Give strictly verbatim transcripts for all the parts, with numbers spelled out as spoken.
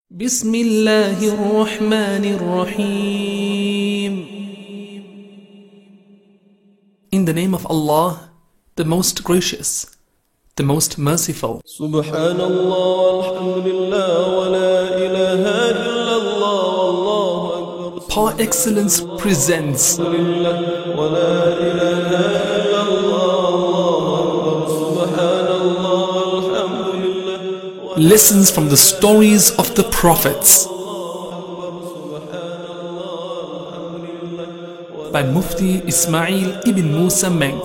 بسم الله الرحمن الرحيم. In the name of Allah, the most gracious, the most merciful. سبحان الله الحمد لله ولا إله إلا الله والله أكبر. Par excellence presents ولا إله إلا الله والله أكبر. سبحان الله الحمد لله. lessons from the stories of the prophets by Mufti Ismail ibn Musa Menk.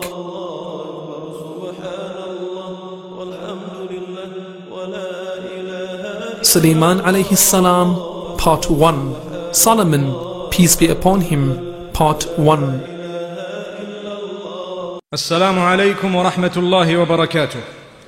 Sulaiman alayhi salam, part one. Solomon, peace be upon him, part one. السلام عليكم ورحمة الله وبركاته.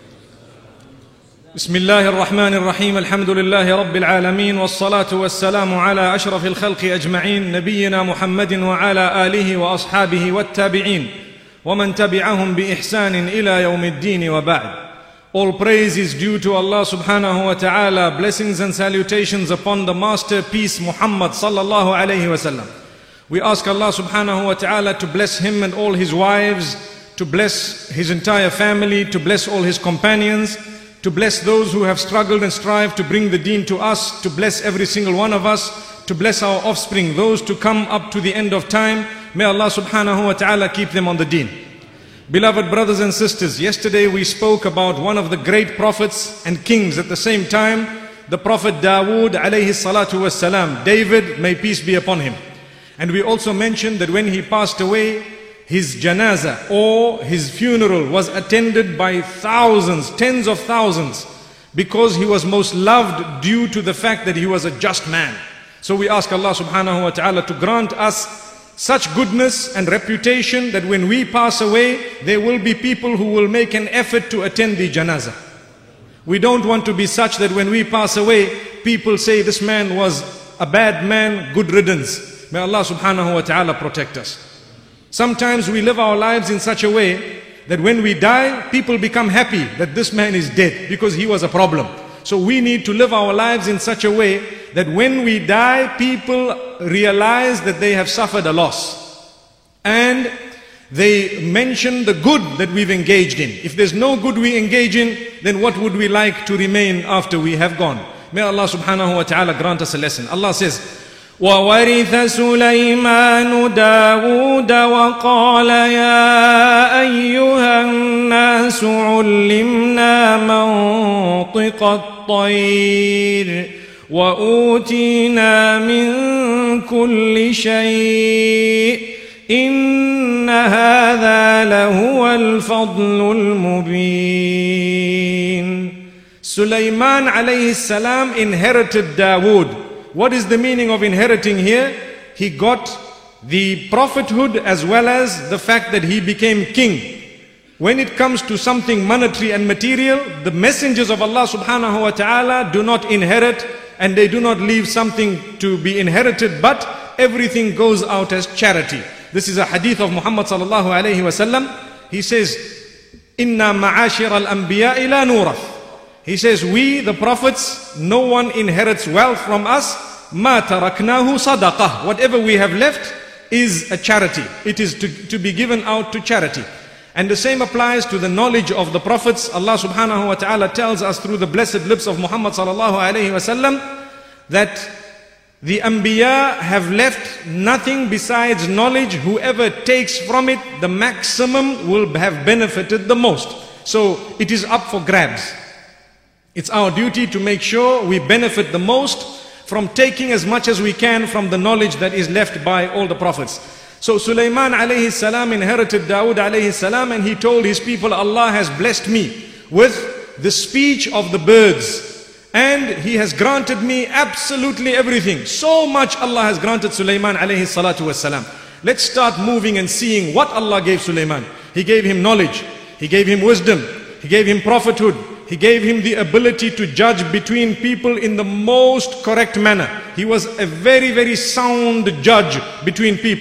بسم الله الرحمن الرحيم. الحمد لله رب العالمين، والصلاة والسلام على أشرف الخلق أجمعين، نبينا محمد وعلى آله وأصحابه والتابعين ومن تبعهم بإحسان إلى يوم الدين وبعد. All praise is due to Allah subhanahu wa ta'ala. Blessings and salutations upon the masterpiece Muhammad sallallahu alayhi wa sallam. We ask Allah subhanahu wa ta'ala to bless him and all his wives, to bless his entire family, to bless all his companions, to bless those who have struggled and strived to bring the deen to us, to bless every single one of us, to bless our offspring, those to come up to the end of time. May Allah subhanahu wa ta'ala keep them on the deen. Beloved brothers and sisters, yesterday we spoke about one of the great prophets and kings at the same time, the Prophet Dawood alayhi salatu was salam. David, may peace be upon him. And we also mentioned that when he passed away, his janazah or his funeral was attended by thousands, tens of thousands, because he was most loved due to the fact that he was a just man. So we ask Allah subhanahu wa ta'ala to grant us such goodness and reputation that when we pass away, there will be people who will make an effort to attend the janazah. We don't want to be such that when we pass away, people say this man was a bad man, good riddance. May Allah subhanahu wa ta'ala protect us. Sometimes we live our lives in such a way that when we die, people become happy that this man is dead because he was a problem. So we need to live our lives in such a way that when we die, people realize that they have suffered a loss. And they mention the good that we've engaged in. If there's no good we engage in, then what would we like to remain after we have gone? May Allah subhanahu wa ta'ala grant us a lesson. Allah says, وَوَرِثَ سُلَيْمَانُ دَاوُودَ وَقَالَ يَا أَيُّهَا النَّاسُ عُلِّمْنَا مَنطِقَ الطَّيْرِ وَأُوتِينَا مِن كُلِّ شَيْءٍ إِنَّ هَذَا لَهُوَ الْفَضْلُ الْمُبِينُ. Sulaiman alayhi salam inherited Dawood. What is the meaning of inheriting here? He got the prophethood as well as the fact that he became king. When it comes to something monetary and material, the messengers of Allah subhanahu wa ta'ala do not inherit and they do not leave something to be inherited, but everything goes out as charity. This is a hadith of Muhammad sallallahu alayhi wa sallam. He says, Inna ma'ashir al-anbiya ila nurath. He says, we, the prophets, no one inherits wealth from us. Ma taraknahu sadaqah. Whatever we have left is a charity. It is to, to be given out to charity. And the same applies to the knowledge of the prophets. Allah subhanahu wa ta'ala tells us through the blessed lips of Muhammad sallallahu alayhi wa sallam that the Anbiya have left nothing besides knowledge. Whoever takes from it the maximum will have benefited the most. So it is up for grabs. It's our duty to make sure we benefit the most from taking as much as we can from the knowledge that is left by all the prophets. So Sulaiman alayhi salam inherited Dawood alayhi salam, and he told his people, Allah has blessed me with the speech of the birds, and he has granted me absolutely everything. So much Allah has granted Sulaiman alayhi salatu wassalam. Let's start moving and seeing what Allah gave Sulaiman. He gave him knowledge, he gave him wisdom, he gave him prophethood, he gave him the ability to judge between people in the most correct manner. He was a very, very sound judge between people.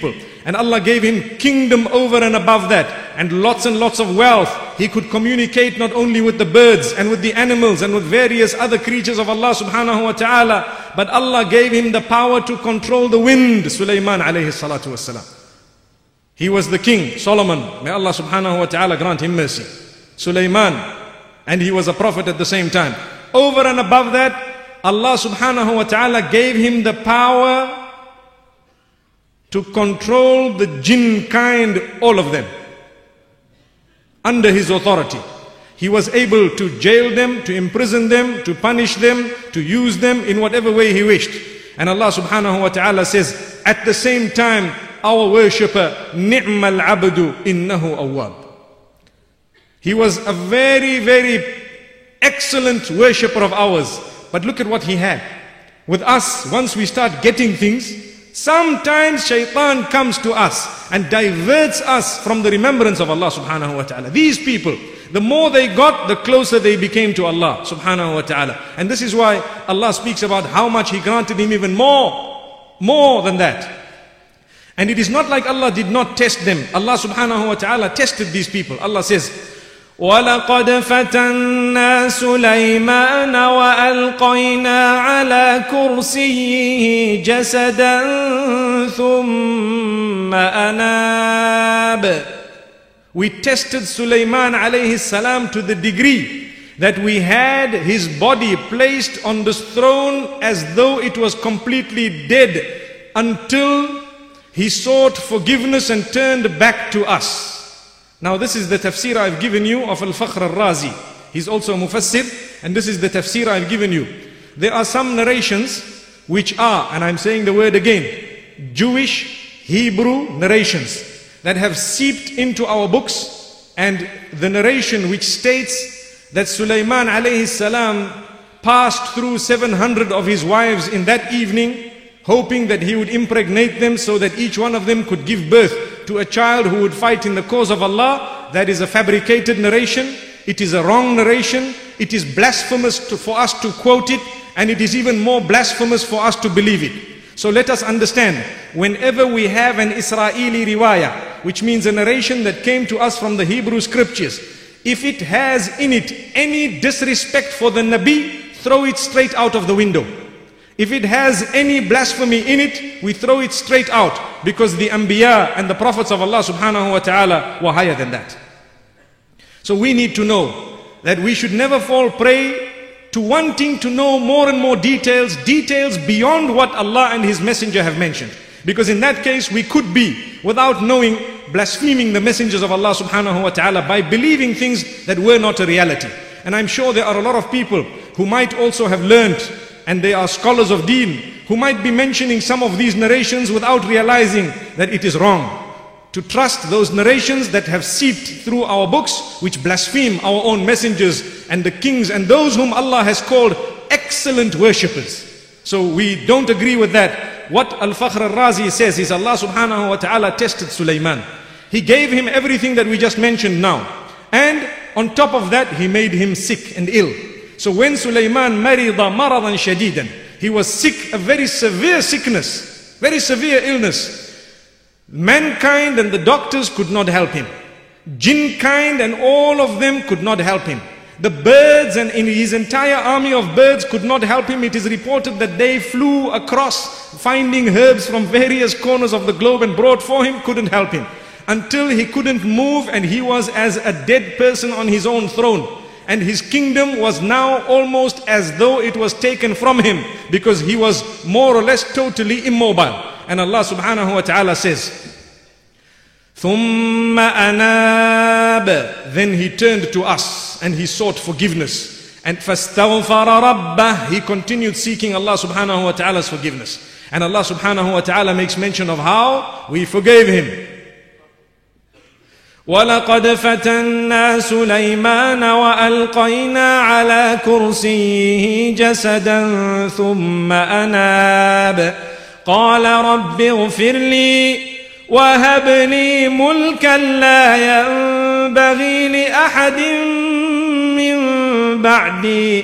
And Allah gave him kingdom over and above that, and lots and lots of wealth. He could communicate not only with the birds and with the animals and with various other creatures of Allah subhanahu wa ta'ala, but Allah gave him the power to control the wind, Sulaiman alayhi salatu wassalam. He was the king, Solomon, may Allah subhanahu wa ta'ala grant him mercy. Sulaiman, and he was a prophet at the same time. Over and above that, Allah subhanahu wa ta'ala gave him the power to control the jinn kind, all of them, under his authority. He was able to jail them, to imprison them, to punish them, to use them in whatever way he wished. And Allah subhanahu wa ta'ala says, at the same time, our worshipper, ni'mal abdu innahu awwab. He was a very, very excellent worshipper of ours. But look at what he had. With us, once we start getting things, sometimes shaitan comes to us and diverts us from the remembrance of Allah subhanahu wa ta'ala. These people, the more they got, the closer they became to Allah subhanahu wa ta'ala. And this is why Allah speaks about how much He granted him even more, more than that. And it is not like Allah did not test them. Allah subhanahu wa ta'ala tested these people. Allah says, وَلَقَدْ فَتَنَّا سُلَيْمَانَ وَأَلْقَيْنَا عَلَى كُرْسِيِّهِ جَسَدًا ثُمَّ أَنَابَ. We tested Sulaiman alayhi salam to the degree that we had his body placed on this throne as though it was completely dead, until he sought forgiveness and turned back to us. Now this is the tafsir I've given you of Al-Fakhr al-Razi. He's also a mufassir, and this is the tafsir I've given you. There are some narrations which are, and I'm saying the word again, Jewish Hebrew narrations that have seeped into our books, and the narration which states that Sulaiman alayhi salam passed through seven hundred of his wives in that evening, hoping that he would impregnate them so that each one of them could give birth to a child who would fight in the cause of Allah. That is a fabricated narration. It is a wrong narration. It is blasphemous to, for us to quote it, and it is even more blasphemous for us to believe it. So let us understand, whenever we have an Israeli riwayah, which means a narration that came to us from the Hebrew scriptures, if it has in it any disrespect for the Nabi, throw it straight out of the window. If it has any blasphemy in it, we throw it straight out, because the Anbiya and the Prophets of Allah subhanahu wa ta'ala were higher than that. So we need to know that we should never fall prey to wanting to know more and more details, details beyond what Allah and His Messenger have mentioned. Because in that case we could be, without knowing, blaspheming the messengers of Allah subhanahu wa ta'ala by believing things that were not a reality. And I'm sure there are a lot of people who might also have learned, and they are scholars of deen, who might be mentioning some of these narrations without realizing that it is wrong to trust those narrations that have seeped through our books, which blaspheme our own messengers and the kings and those whom Allah has called excellent worshippers. So we don't agree with that. What Al-Fakhr al-Razi says is Allah subhanahu wa ta'ala tested Sulaiman. He gave him everything that we just mentioned now. And on top of that, He made him sick and ill. So when Sulaiman marida maradan shadidan, he was sick, a very severe sickness, very severe illness. Mankind and the doctors could not help him. Jinn kind and all of them could not help him. The birds and in his entire army of birds could not help him. It is reported that they flew across, finding herbs from various corners of the globe and brought for him, couldn't help him. Until he couldn't move, and he was as a dead person on his own throne. And his kingdom was now almost as though it was taken from him, because he was more or less totally immobile. And Allah subhanahu wa ta'ala says, ثُمَّ أَنَابَ. Then he turned to us and he sought forgiveness. And فَاسْتَغْفَرَ رَبَّهِ. He continued seeking Allah subhanahu wa ta'ala's forgiveness. And Allah subhanahu wa ta'ala makes mention of how we forgave him. وَلَقَدْ فَتَنَّا سُلَيْمَانَ وَأَلْقَيْنَا عَلَى كُرْسِيِّهِ جَسَدًا ثُمَّ أَنَابَ قَالَ رَبِّ اغْفِرْ لِي وَهَبْ لِي مُلْكًا لَا يَنبَغِي لِأَحَدٍ مِّن بَعْدِي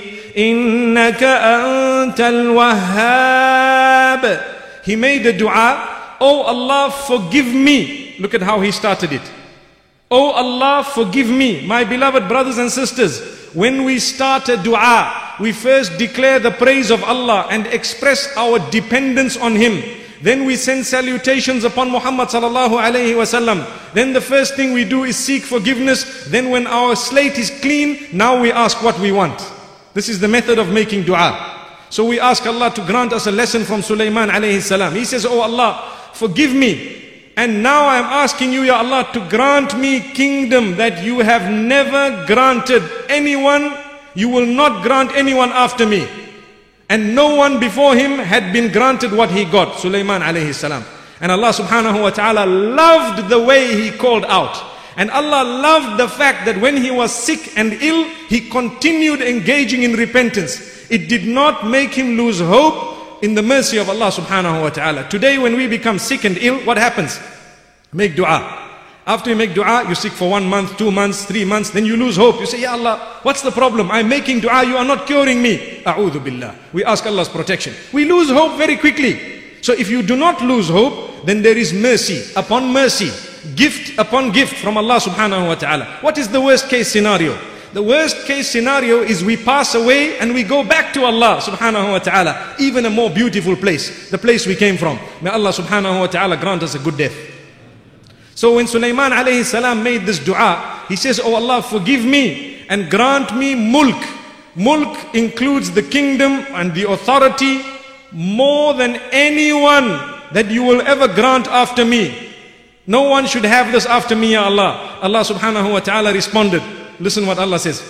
إِنَّكَ أَنْتَ الْوَهَّابُ. He made a dua, Oh Allah, forgive me. Look at how he started it. Oh Allah, forgive me. My beloved brothers and sisters, when we start a dua, we first declare the praise of Allah and express our dependence on Him. Then we send salutations upon Muhammad sallallahu alayhi wasallam. Then the first thing we do is seek forgiveness. Then when our slate is clean, now we ask what we want. This is the method of making dua. So we ask Allah to grant us a lesson from Sulaiman alayhi salam. He says, oh Allah, forgive me. And now I am asking you, Ya Allah, to grant me kingdom that you have never granted anyone. You will not grant anyone after me. And no one before him had been granted what he got, Sulaiman alayhi salam. And Allah subhanahu wa ta'ala loved the way he called out. And Allah loved the fact that when he was sick and ill, he continued engaging in repentance. It did not make him lose hope in the mercy of Allah subhanahu wa ta'ala. Today when we become sick and ill, what happens? Make dua. After you make dua, you sick for one month, two months, three months, then you lose hope. You say, Ya Allah, what's the problem? I'm making dua, you are not curing me. A'udhu billah. We ask Allah's protection. We lose hope very quickly. So if you do not lose hope, then there is mercy upon mercy, gift upon gift from Allah subhanahu wa ta'ala. What is the worst case scenario? The worst case scenario is we pass away and we go back to Allah subhanahu wa ta'ala, even a more beautiful place, the place we came from. May Allah subhanahu wa ta'ala grant us a good death. So when Sulaiman alayhi salam made this dua, he says, oh Allah, forgive me and grant me mulk. Mulk includes the kingdom and the authority more than anyone that you will ever grant after me. No one should have this after me, Ya Allah. Allah subhanahu wa ta'ala responded. Listen what Allah says.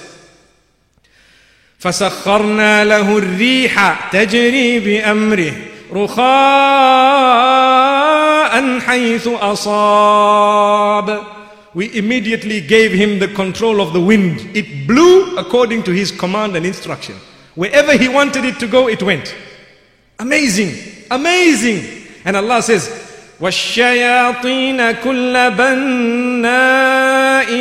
فَسَخَّرْنَا لَهُ الرِّيحَ تَجْرِي بِأَمْرِهِ رُخَاءً حَيْثُ أَصَابَ. We immediately gave him the control of the wind. It blew according to his command and instruction. Wherever he wanted it to go, it went. Amazing, amazing. And Allah says, وَالشَّيَاطِينَ كُلَّ بَنَّاءٍ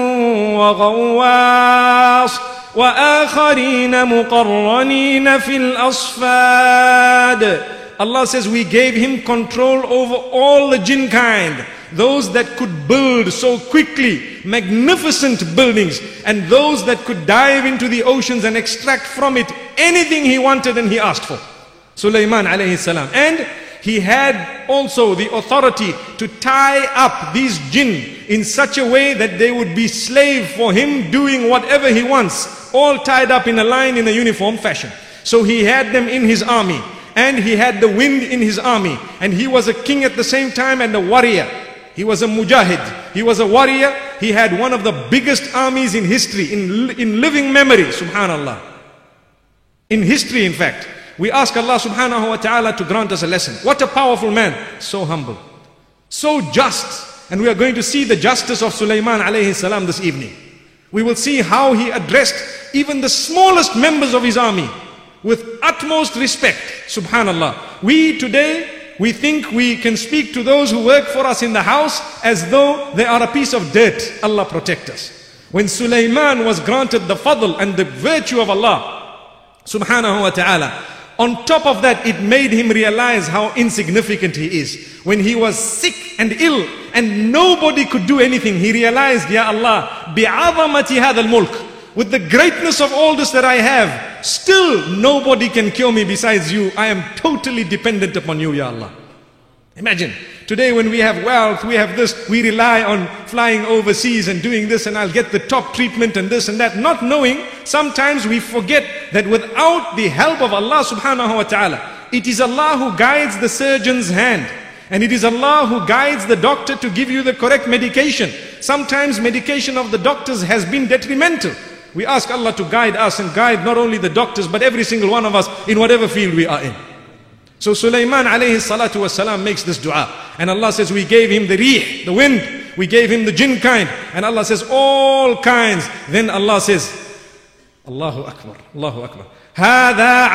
وَغَوَّاصٍ وَآخَرِينَ مُقَرَّنِينَ فِي الْأَصْفَادِ. Allah says we gave him control over all the jinn kind. Those that could build so quickly, magnificent buildings, and those that could dive into the oceans and extract from it anything he wanted and he asked for. Sulaiman alayhi salam. And he had also the authority to tie up these jinn in such a way that they would be slave for him, doing whatever he wants, all tied up in a line in a uniform fashion. So he had them in his army, and he had the wind in his army, and he was a king at the same time and a warrior. He was a mujahid, he was a warrior. He had one of the biggest armies in history, in, in living memory, subhanallah. In history, in fact. We ask Allah subhanahu wa ta'ala to grant us a lesson. What a powerful man. So humble. So just. And we are going to see the justice of Sulaiman alayhi salam this evening. We will see how he addressed even the smallest members of his army with utmost respect. Subhanallah. We today, we think we can speak to those who work for us in the house as though they are a piece of dirt. Allah protect us. When Sulaiman was granted the fadl and the virtue of Allah subhanahu wa ta'ala, on top of that, it made him realize how insignificant he is. When he was sick and ill and nobody could do anything, he realized, Ya Allah, bi'azamati hadha al-mulk, with the greatness of all this that I have, still nobody can cure me besides you. I am totally dependent upon you, Ya Allah. Imagine, today when we have wealth, we have this, we rely on flying overseas and doing this, and I'll get the top treatment and this and that, not knowing, sometimes we forget that without the help of Allah subhanahu wa ta'ala, it is Allah who guides the surgeon's hand. And it is Allah who guides the doctor to give you the correct medication. Sometimes medication of the doctors has been detrimental. We ask Allah to guide us and guide not only the doctors, but every single one of us in whatever field we are in. So Sulaiman alayhi salatu wasalam makes this dua. And Allah says we gave him the rih, the wind. We gave him the jinn kind. And Allah says all kinds. Then Allah says, Allahu Akbar, Allahu Akbar. هَذَا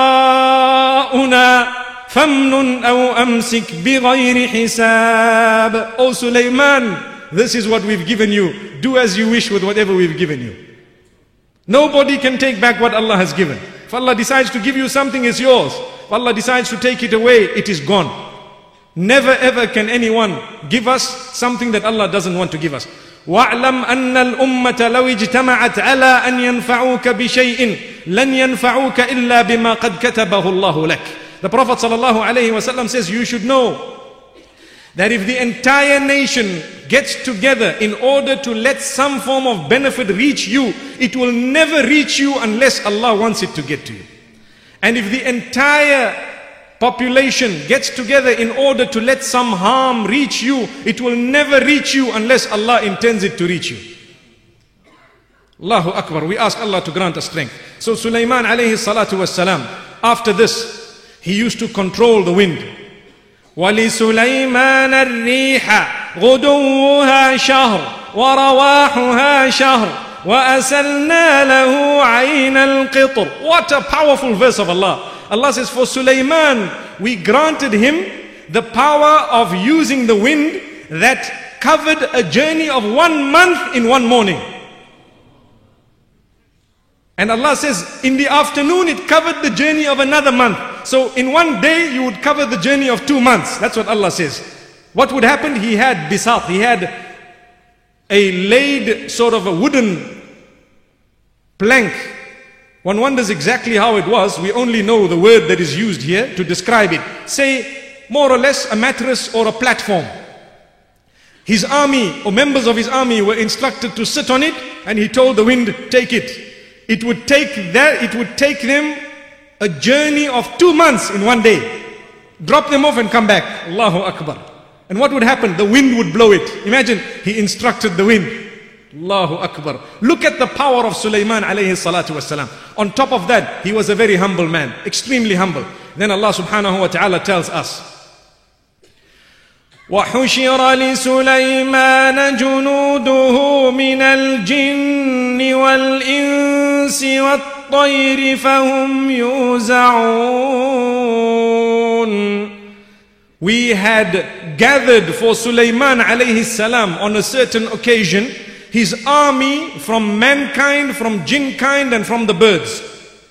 عَطَاؤُنَا فَمْنٌ أَوْ أَمْسِكْ بِغَيْرِ حِسَابٍ. Oh Sulaiman, this is what we've given you. Do as you wish with whatever we've given you. Nobody can take back what Allah has given. If Allah decides to give you something, it's yours. If Allah decides to take it away, it is gone. Never ever can anyone give us something that Allah doesn't want to give us. وَاعْلَمْ أَنَّ الْأُمَّةَ لَوْ اجْتَمَعَتْ عَلَىٰ أَنْ يَنْفَعُوكَ بِشَيْءٍ لَنْ يَنْفَعُوكَ إِلَّا بِمَا قَدْ كَتَبَهُ اللَّهُ لَكَ. The Prophet ﷺ says, you should know that if the entire nation gets together in order to let some form of benefit reach you, it will never reach you unless Allah wants it to get to you. And if the entire population gets together in order to let some harm reach you, it will never reach you unless Allah intends it to reach you. Allahu Akbar. We ask Allah to grant us strength. So Sulaiman alayhi salatu was salam, after this, he used to control the wind. وَلِسُلَيْمَانَ الرِّيحَ غُدُوُّهَا شَهْرٌ وَرَوَاحُهَا شَهْرٌ وَأَسَلْنَا لَهُ عَيْنَ الْقِطْرِ. What a powerful verse of Allah. Allah says, for Sulaiman, we granted him the power of using the wind that covered a journey of one month in one morning. And Allah says, in the afternoon it covered the journey of another month. So in one day you would cover the journey of two months. That's what Allah says. What would happen? He had bisat, he had a laid sort of a wooden plank. One wonders exactly how it was. We only know the word that is used here to describe it. Say, more or less a mattress or a platform. His army or members of his army were instructed to sit on it, and he told the wind, take it. It would take that, it would take them a journey of two months in one day. Drop them off and come back. Allahu Akbar. And what would happen? The wind would blow it. Imagine, he instructed the wind. Allahu Akbar. Look at the power of Sulaiman alayhi salatu wasalam. On top of that, he was a very humble man, extremely humble. Then Allah subhanahu wa ta'ala tells us, وَحُشِرَ لِسُلَيْمَانَ جُنُودُهُ مِنَ الْجِنِّ وَالْإِنسِ وَالطَّيْرِ فَهُمْ يُوزَعُونَ. We had gathered for Sulaiman alayhi salam on a certain occasion his army from mankind, from jinn kind, and from the birds.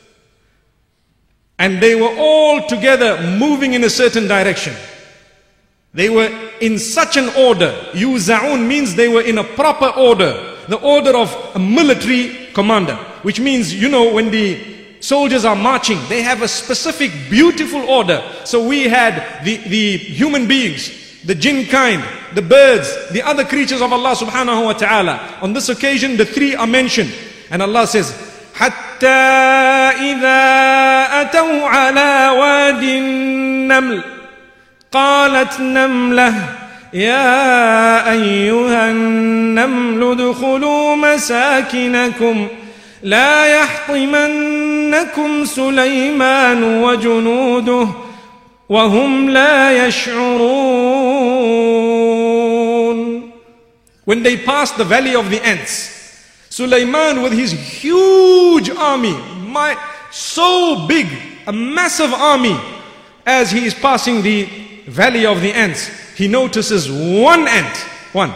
And they were all together moving in a certain direction. They were in such an order. Yuza'un means they were in a proper order. The order of a military commander. Which means, you know, when the soldiers are marching, they have a specific beautiful order. So we had the, the human beings, the jinn kind, the birds, the other creatures of Allah subhanahu wa ta'ala. On this occasion, the three are mentioned. And Allah says, حَتَّى إِذَا أَتَوْا عَلَى وَادِ النَّمْلِ قالت نملة يا أيها النمل ادخلوا مساكنكم لا يحطمنكم سليمان وجنوده وهم لا يشعرون. When they passed the valley of the ants, Sulaiman with his huge army, my, so big, a massive army, as he is passing the valley of the ants, he notices one ant, one,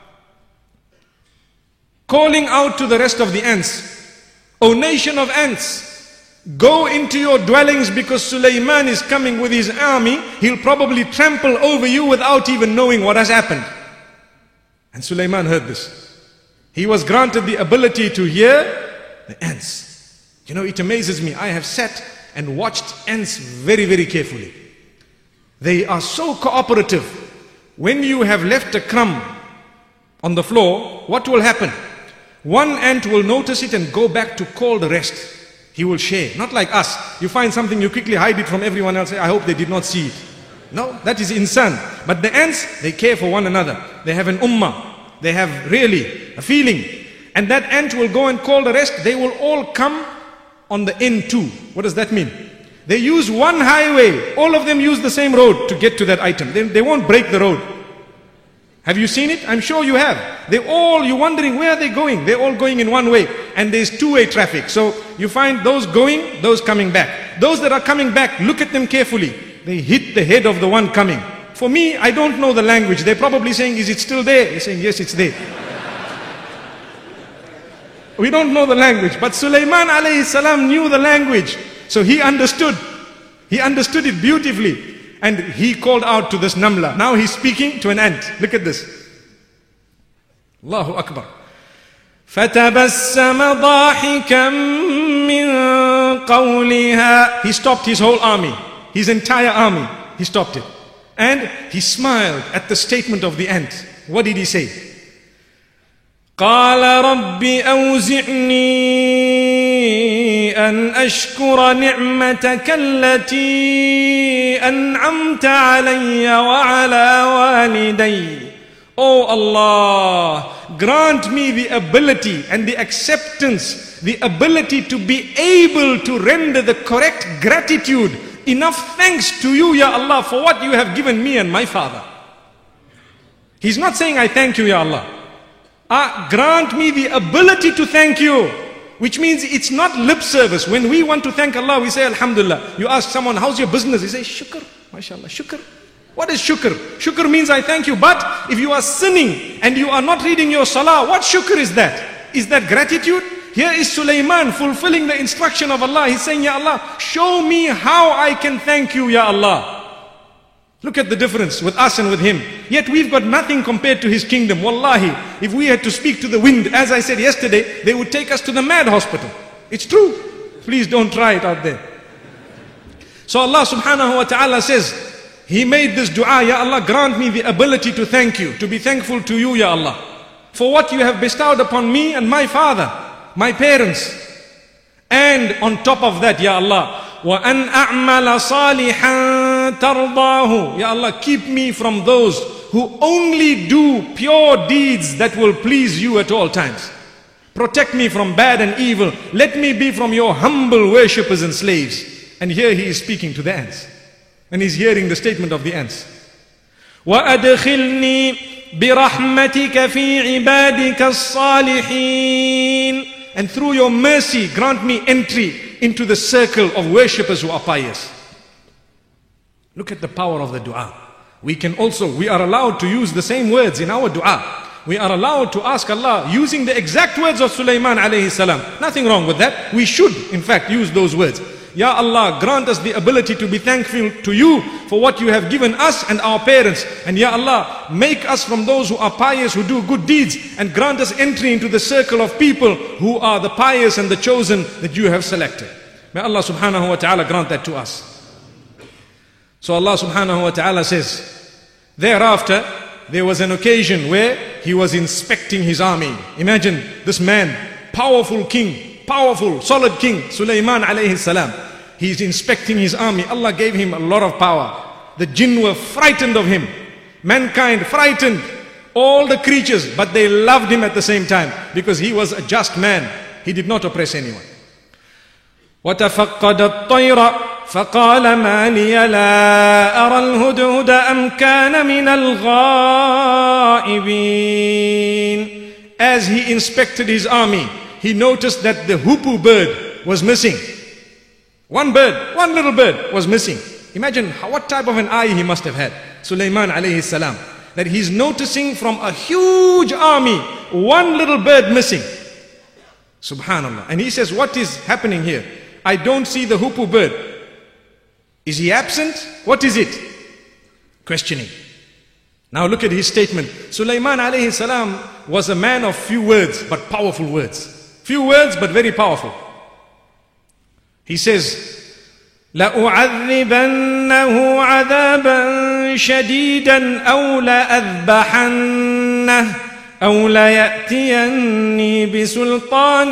calling out to the rest of the ants, O nation of ants, go into your dwellings because Sulaiman is coming with his army. He'll probably trample over you without even knowing what has happened. And Sulaiman heard this. He was granted the ability to hear the ants. You know, it amazes me. I have sat and watched ants very, very carefully. They are so cooperative. When you have left a crumb on the floor, what will happen? One ant will notice it and go back to call the rest. He will share. Not like us. You find something, you quickly hide it from everyone else. I hope they did not see it. No, that is insan. But the ants, they care for one another. They have an ummah. They have really a feeling. And that ant will go and call the rest. They will all come on the end too. What does that mean? They use one highway. All of them use the same road to get to that item. They, they won't break the road. Have you seen it? I'm sure you have. They all, you're wondering where are they going? They're all going in one way. And there's two-way traffic. So you find those going, those coming back. Those that are coming back, look at them carefully. They hit the head of the one coming. For me, I don't know the language. They're probably saying, is it still there? They're saying, yes, it's there. We don't know the language. But Sulaiman alayhi salam knew the language. So he understood. He understood it beautifully. And he called out to this namla. Now he's speaking to an ant. Look at this. Allahu Akbar. فَتَبَسَّمَ ضَاحِكًا مِّن قَوْلِهَا. He stopped his whole army, his entire army. He stopped it. And he smiled at the statement of the ant. What did he say? قَالَ رَبِّ أَوْزِعْنِي أَنْ أَشْكُرَ نِعْمَتَكَ الَّتِي أَنْعَمْتَ عَلَيَّ وَعَلَى وَالِدَيَّ. Oh Allah, grant me the ability and the acceptance, the ability to be able to render the correct gratitude, enough thanks to you, Ya Allah, for what you have given me and my father. He's not saying, I thank you, Ya Allah. Ah, grant me the ability to thank you, which means it's not lip service. When we want to thank Allah, we say, Alhamdulillah. You ask someone, how's your business? He says, Shukr, mashallah, shukr. What is shukr? Shukr means I thank you. But if you are sinning and you are not reading your salah, what shukr is that? Is that gratitude? Here is Sulaiman fulfilling the instruction of Allah. He's saying, Ya Allah, show me how I can thank you, Ya Allah. Look at the difference with us and with him. Yet we've got nothing compared to his kingdom. Wallahi, if we had to speak to the wind, as I said yesterday, they would take us to the mad hospital. It's true. Please don't try it out there. So Allah subhanahu wa ta'ala says, he made this dua, Ya Allah, grant me the ability to thank you, to be thankful to you, Ya Allah, for what you have bestowed upon me and my father, my parents. And on top of that, Ya Allah, وَأَنْ أَعْمَلَ صَالِحًا تَرْضَاهُ. Ya Allah, keep me from those who only do pure deeds that will please you at all times. Protect me from bad and evil. Let me be from your humble worshippers and slaves. And here he is speaking to the ants. And he's hearing the statement of the ants. وَأَدْخِلْنِي بِرَحْمَتِكَ فِي عِبَادِكَ الصَّالِحِينَ. And through your mercy, grant me entry into the circle of worshippers who are pious. Look at the power of the dua. We can also, we are allowed to use the same words in our dua. We are allowed to ask Allah using the exact words of Sulaiman alayhi salam. Nothing wrong with that. We should, in fact, use those words. Ya Allah, grant us the ability to be thankful to you for what you have given us and our parents. And Ya Allah, make us from those who are pious, who do good deeds, and grant us entry into the circle of people who are the pious and the chosen that you have selected. May Allah subhanahu wa ta'ala grant that to us. So Allah subhanahu wa ta'ala says, thereafter, there was an occasion where he was inspecting his army. Imagine this man, powerful king, powerful, solid king, Sulaiman alayhi salam. He's inspecting his army. Allah gave him a lot of power. The jinn were frightened of him. Mankind frightened. All the creatures, but they loved him at the same time because he was a just man. He did not oppress anyone. وَتَفَقَّدَ الطَّيْرَ فَقَالَ مَا لِيَ لَا أَرَى الْهُدْهُدَ أَمْ كَانَ مِنَ الْغَائِبِينَ. As he inspected his army, he noticed that the hoopoe bird was missing. One bird, one little bird was missing. Imagine how, what type of an eye he must have had, Sulaiman alayhi salam, that he's noticing from a huge army, one little bird missing. Subhanallah. And he says, what is happening here? I don't see the hoopoe bird. Is he absent? What is it? Questioning. Now look at his statement. Sulaiman alayhi salam was a man of few words, but powerful words. Few words, but very powerful. He says, لَأُعَذِّبَنَّهُ عَذَابًا شَدِيدًا أَوْ لَأَذْبَحَنَّهُ أَوْ لَيَأْتِيَنِّي بِسُلْطَانٍ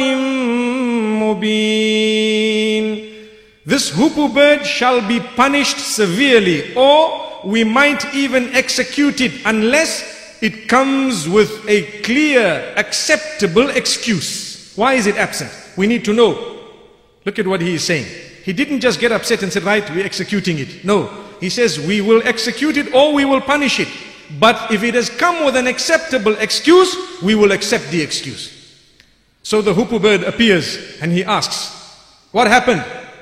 مُبِينٍ. This hoopoe bird shall be punished severely, or we might even execute it unless it comes with a clear, acceptable excuse. Why is it absent? We need to know. Look at what he is saying. He didn't just get upset and said, right, we're executing it. No, he says, we will execute it or we will punish it. But if it has come with an acceptable excuse, we will accept the excuse. So the hoopoe bird appears and he asks, what happened?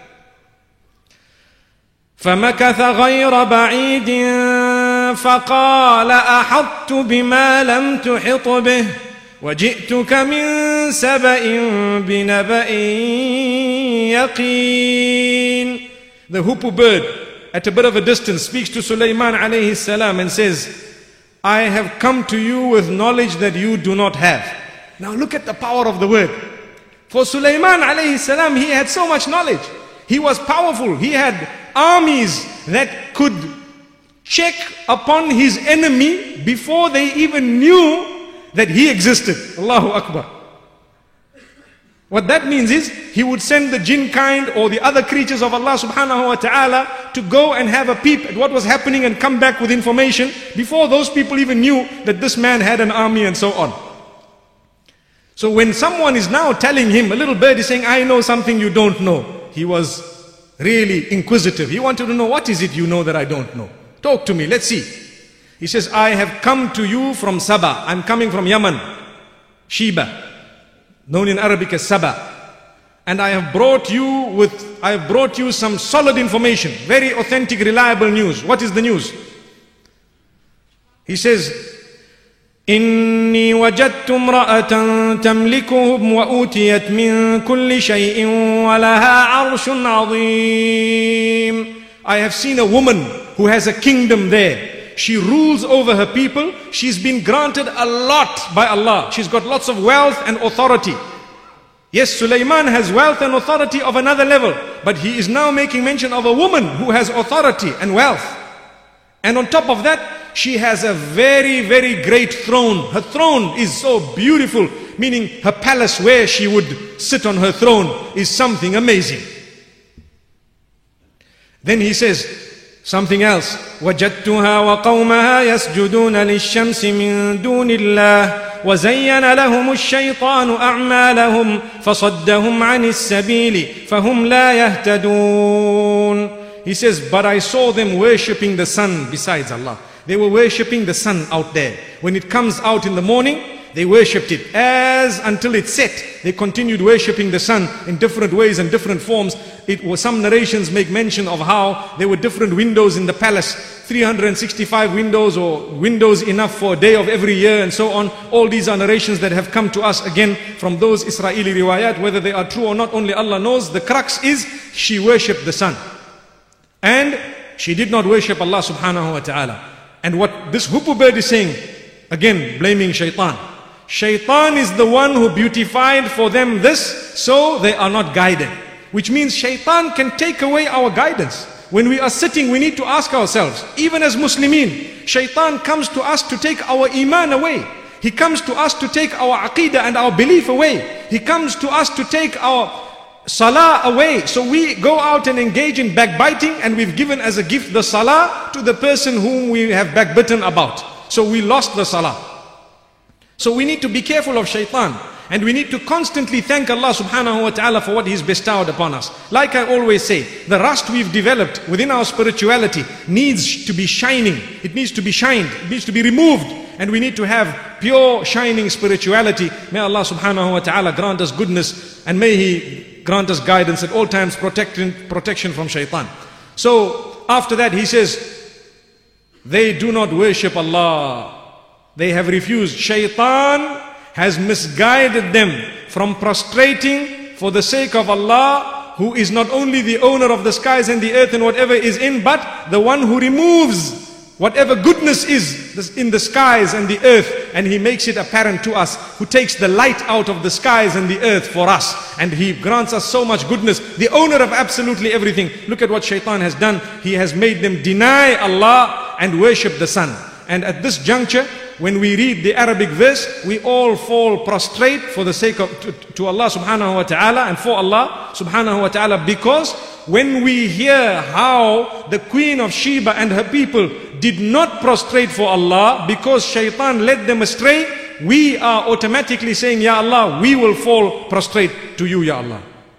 فَمَكَثَ غَيْرَ بَعِيدٍ فَقَالَ أَحَطْتُ بِمَا لَمْ تُحِطْ بِهِ وَجِئْتُكَ مِنْ سَبَإٍ بِنَبَإٍ يَقِينٍ. The hoopoe bird at a bit of a distance, speaks to Sulaiman alayhi salam and says, I have come to you with knowledge that you do not have. Now look at the power of the word. For Sulaiman alayhi salam, he had so much knowledge. He was powerful. He had armies that could check upon his enemy before they even knew that he existed. Allahu Akbar. What that means is, he would send the jinn kind or the other creatures of Allah subhanahu wa ta'ala to go and have a peep at what was happening and come back with information before those people even knew that this man had an army and so on. So when someone is now telling him, a little bird is saying, I know something you don't know. He was really inquisitive. He wanted to know, what is it you know that I don't know? Talk to me, let's see. He says, I have come to you from Saba. I'm coming from Yemen, Sheba, known in Arabic as Saba. And I have brought you with, I have brought you some solid information, very authentic, reliable news. What is the news? He says, إني وجدت امرأة تملكهم وأوتيت من كل شيء ولها عرش عظيم. I have seen a woman who has a kingdom there. She rules over her people. She's been granted a lot by Allah. She's got lots of wealth and authority. Yes, Sulaiman has wealth and authority of another level, but he is now making mention of a woman who has authority and wealth. And on top of that, she has a very, very great throne. Her throne is so beautiful, meaning her palace where she would sit on her throne is something amazing. Then he says something else. وَجَدْتُهَا وَقَوْمَهَا يَسْجُدُونَ لِلشَّمْسِ مِن دُونِ اللَّهِ وَزَيَّنَ لَهُمُ الشَّيْطَانُ أَعْمَالَهُمْ فَصَدَّهُمْ عَنِ السَّبِيلِ فَهُمْ لَا يَهْتَدُونَ. He says, but I saw them worshipping the sun besides Allah. They were worshipping the sun out there. When it comes out in the morning, they worshipped it. As until it set, they continued worshipping the sun in different ways and different forms. It was, some narrations make mention of how there were different windows in the palace, three hundred sixty-five windows, or windows enough for a day of every year and so on. All these are narrations that have come to us again from those Israeli riwayat. Whether they are true or not, only Allah knows. The crux is, she worshipped the sun. And she did not worship Allah subhanahu wa ta'ala. And what this hoopoe bird is saying, again blaming shaitan. Shaitan is the one who beautified for them this, so they are not guided. Which means shaitan can take away our guidance. When we are sitting, we need to ask ourselves, even as Muslimin, shaitan comes to us to take our iman away. He comes to us to take our aqidah and our belief away. He comes to us to take our salah away. So we go out and engage in backbiting, and we've given as a gift the salah to the person whom we have backbitten about. So we lost the salah. So we need to be careful of shaitan, and we need to constantly thank Allah subhanahu wa ta'ala for what He's bestowed upon us. Like I always say, the rust we've developed within our spirituality needs to be shining. It needs to be shined. It needs to be removed. And we need to have pure shining spirituality. May Allah subhanahu wa ta'ala grant us goodness, and may He grant us guidance at all times, protection, protection from shaitan. So after that he says, they do not worship Allah. They have refused. Shaitan has misguided them from prostrating for the sake of Allah, who is not only the owner of the skies and the earth and whatever is in, but the one who removes whatever goodness is in the skies and the earth, and He makes it apparent to us, who takes the light out of the skies and the earth for us, and He grants us so much goodness, the owner of absolutely everything. Look at what shaitan has done. He has made them deny Allah and worship the sun. And at this juncture, when we read the Arabic verse, we all fall prostrate for the sake of to, to Allah subhanahu wa ta'ala and for Allah subhanahu wa ta'ala, because when we hear how the Queen of Sheba and her people did not prostrate for Allah because shaitan led them astray, we are automatically saying, Ya Allah, we will fall prostrate to you, Ya Allah.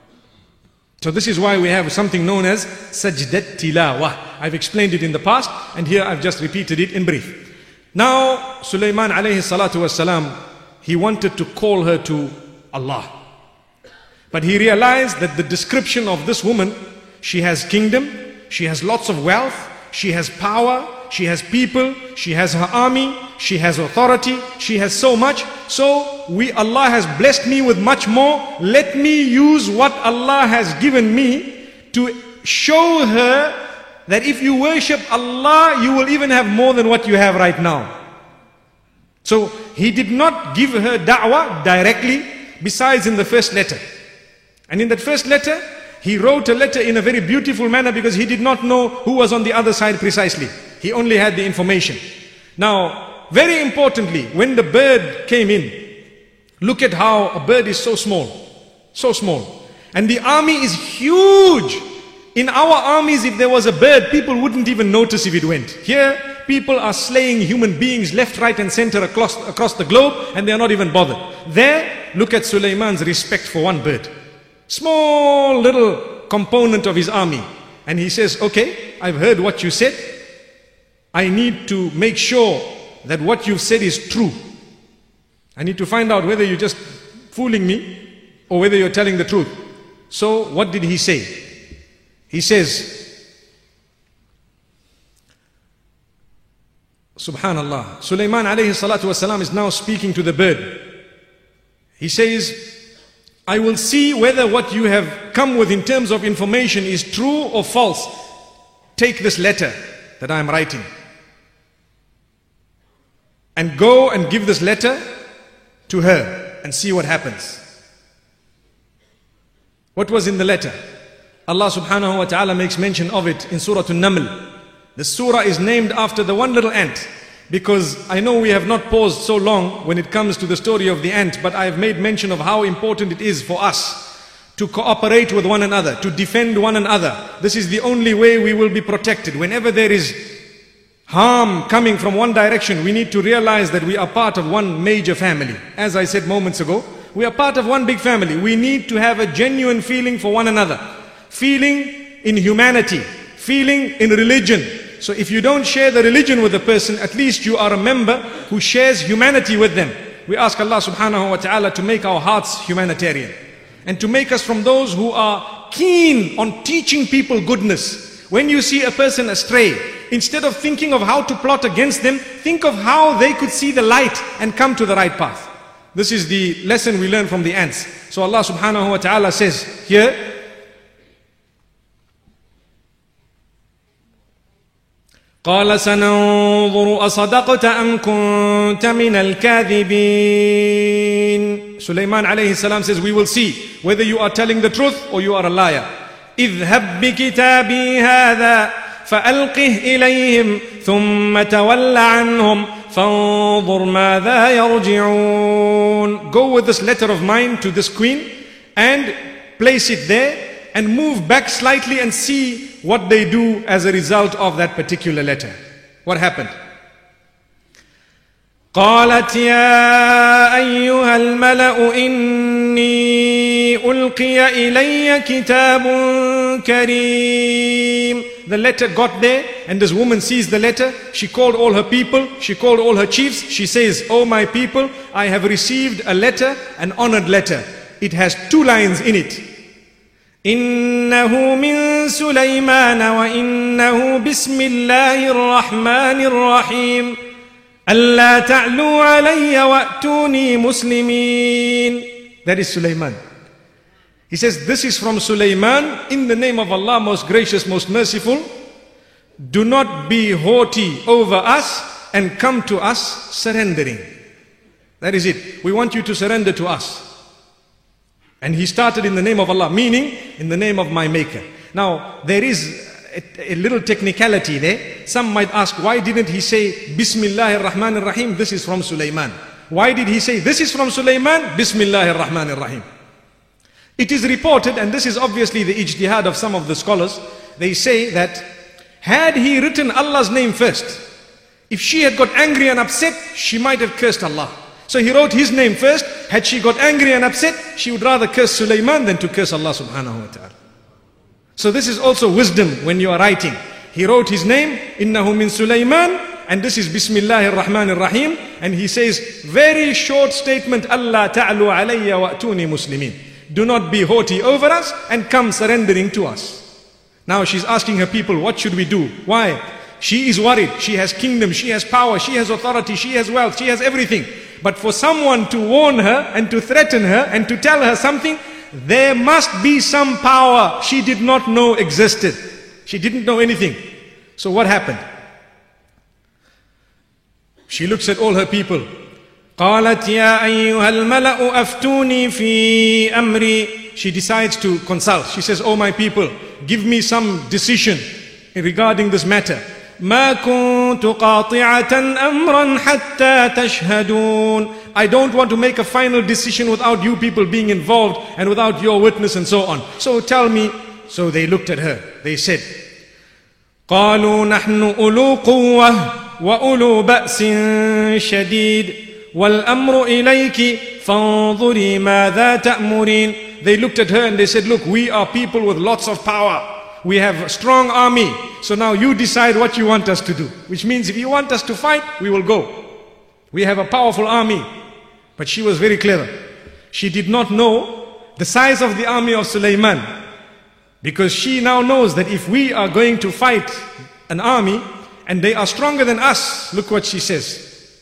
So this is why we have something known as sajdat tilawah. I've explained it in the past, and here I've just repeated it in brief. Now, Sulaiman alayhi salatu wasalam, he wanted to call her to Allah. But he realized that the description of this woman, she has kingdom, she has lots of wealth, she has power, she has people, she has her army, she has authority, she has so much. So we, Allah has blessed me with much more. Let me use what Allah has given me to show her that if you worship Allah, you will even have more than what you have right now. So he did not give her da'wah directly, besides in the first letter. And in that first letter, he wrote a letter in a very beautiful manner because he did not know who was on the other side precisely. He only had the information. Now, very importantly, when the bird came in, look at how a bird is so small, so small. And the army is huge. In our armies, if there was a bird, people wouldn't even notice if it went. Here, people are slaying human beings left, right and center across, across the globe, and they are not even bothered. There, look at Sulaiman's respect for one bird. Small little component of his army. And he says, okay, I've heard what you said. I need to make sure that what you've said is true. I need to find out whether you're just fooling me or whether you're telling the truth. So what did he say? He says, Subhanallah, Sulaiman alayhi salatu wasalam is now speaking to the bird. He says, I will see whether what you have come with in terms of information is true or false. Take this letter that I am writing and go and give this letter to her and see what happens. What was in the letter? Allah subhanahu wa ta'ala makes mention of it in Surah An-Naml. The surah is named after the one little ant, because I know we have not paused so long when it comes to the story of the ant, but I have made mention of how important it is for us to cooperate with one another, to defend one another. This is the only way we will be protected. Whenever there is harm coming from one direction, we need to realize that we are part of one major family. As I said moments ago, we are part of one big family. We need to have a genuine feeling for one another. Feeling in humanity, feeling in religion. So if you don't share the religion with a person, at least you are a member who shares humanity with them. We ask Allah subhanahu wa ta'ala to make our hearts humanitarian and to make us from those who are keen on teaching people goodness. When you see a person astray, instead of thinking of how to plot against them, think of how they could see the light and come to the right path. This is the lesson we learn from the ants. So Allah subhanahu wa ta'ala says here, قال سننظر أصدقت أم كنت من الكاذبين. Sulaiman alayhi salam says, we will see whether you are telling the truth or you are a liar. اذهب بكتابي هذا فألقه إليهم ثم تول عنهم فانظر ماذا يرجعون. Go with this letter of mine to this queen and place it there and move back slightly and see what they do as a result of that particular letter. What happened? قالت يا أيها الملأ إني ألقي إلي كتاب كريم. The letter got there and this woman sees the letter. She called all her people, she called all her chiefs. She says, oh my people, I have received a letter, an honored letter. It has two lines in it. إنه من سليمان وإنه بسم الله الرحمن الرحيم ألا تعلوا علي وأتوني مسلمين. That is Sulaiman. He says, this is from Sulaiman, in the name of Allah, most gracious, most merciful. Do not be haughty over us and come to us surrendering. That is it. We want you to surrender to us. And he started in the name of Allah, meaning in the name of my maker. Now, there is a, a little technicality there. Some might ask, why didn't he say Bismillahir Rahmanir Rahim? This is from Sulaiman. Why did he say this is from Sulaiman? Bismillahir Rahmanir Rahim. It is reported, and this is obviously the ijtihad of some of the scholars, they say that had he written Allah's name first, if she had got angry and upset, she might have cursed Allah. So he wrote his name first. Had she got angry and upset, she would rather curse Sulaiman than to curse Allah subhanahu wa ta'ala. So this is also wisdom when you are writing. He wrote his name, Innahu min Sulaiman, and this is Bismillahir Rahmanir Rahim. And he says, very short statement, Allah ta'alu alayya wa atuni muslimin. Do not be haughty over us and come surrendering to us. Now she's asking her people, what should we do? Why? She is worried. She has kingdom, she has power, she has authority, she has wealth, she has everything. But for someone to warn her and to threaten her and to tell her something, there must be some power she did not know existed. She didn't know anything. So what happened? She looks at all her people. قالت يا أيها الملأ أفتوني في أمري. She decides to consult. She says, oh my people, give me some decision regarding this matter. ما كنت قاطعة أمرا حتى تشهدون. I don't want to make a final decision without you people being involved and without your witness and so on. So tell me. So they looked at her. They said, قالوا نحن أولو قوة وأولو بأس شديد والأمر إليك فانظري ماذا تأمرين. They looked at her and they said, look, we are people with lots of power. We have a strong army. So now you decide what you want us to do. Which means if you want us to fight, we will go. We have a powerful army. But she was very clever. She did not know the size of the army of Sulaiman. Because she now knows that if we are going to fight an army and they are stronger than us, look what she says.